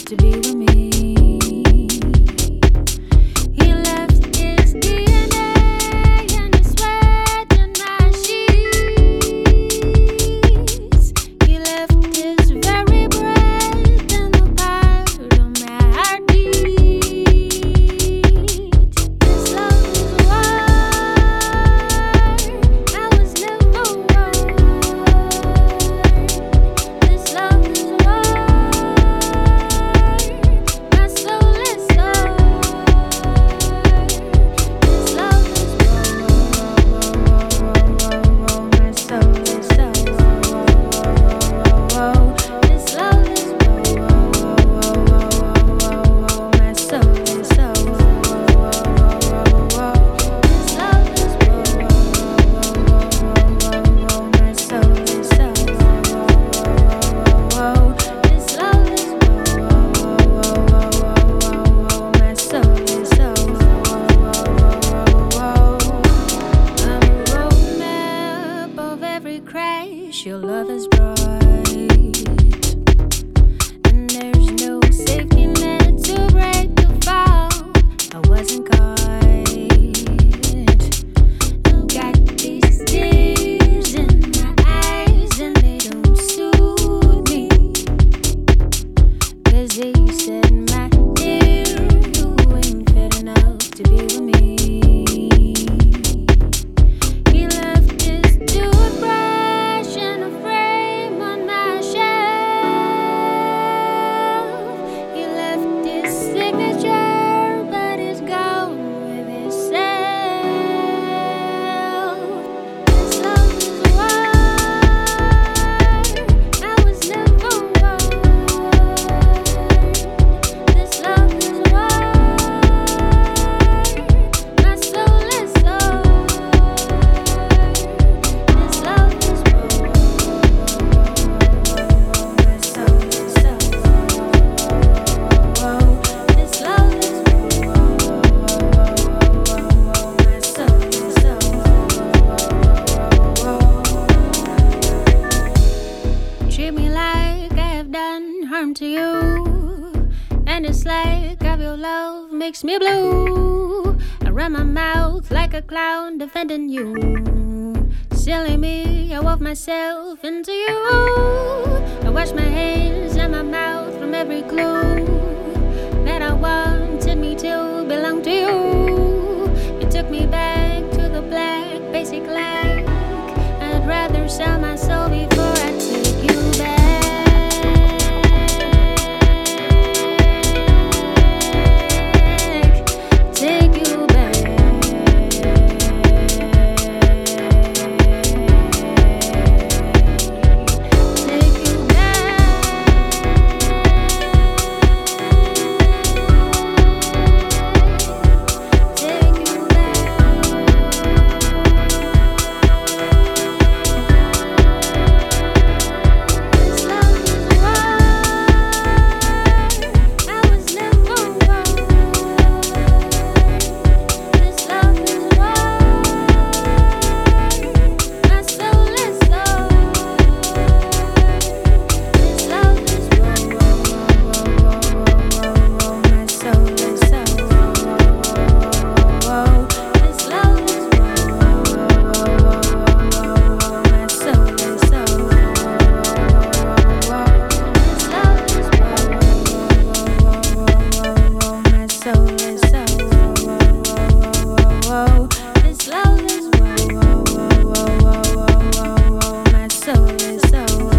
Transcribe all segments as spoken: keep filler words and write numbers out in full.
to be with me. He left his D N A and his sweat in my sheets. He left his very breath in the part of my heartbeat. This love is war. I was never warned. This love is war. My soul is sore. This love is war. My soul is sore. This love is war. My soul is sore. This love is war. My soul is sore. This love is war. My soul is sore. I'm a road map of every crash your love has brought, and there's no safety net to break the fall. I wasn't caught. I've got these tears in my eyes and they don't soothe me, 'cause they said, my dear, you ain't fit enough to be with me. He left his toothbrush in a frame on my shelf. He left his signature, but he's gone with himself. This love is war. I was never warned. This love is war. My soul is sore. This love is war. My soul is sore. This love is war. My soul is sore. Treat me like I have done harm to you, and it's like how your love makes me blue. I run my mouth like a clown defending you. Silly me, I wove myself into you. I wash my hands and my mouth from every clue that I wanted me to belong to you. You took me back to the black basic like I'd rather sell my soul before I take you back. Take you back. Take you back. Take you This love is war. I was never warned. This love is war. My soul is sore. This love is war. My soul is sore. This love is war. My soul is sore. This love is war. My soul is sore. This love is war. My soul is sore.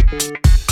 Thank